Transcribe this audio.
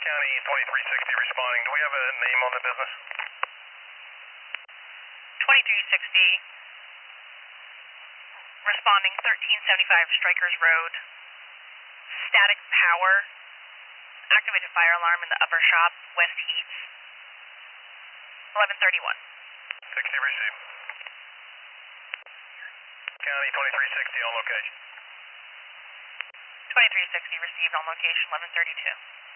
County 2360 responding. Do we have a name on the business? 2360, responding 1375 Strikers Road. Static power. Activated fire alarm in the upper shop, West Heats. 1131. 60 received. County 2360 on location. 2360 received on location, 1132.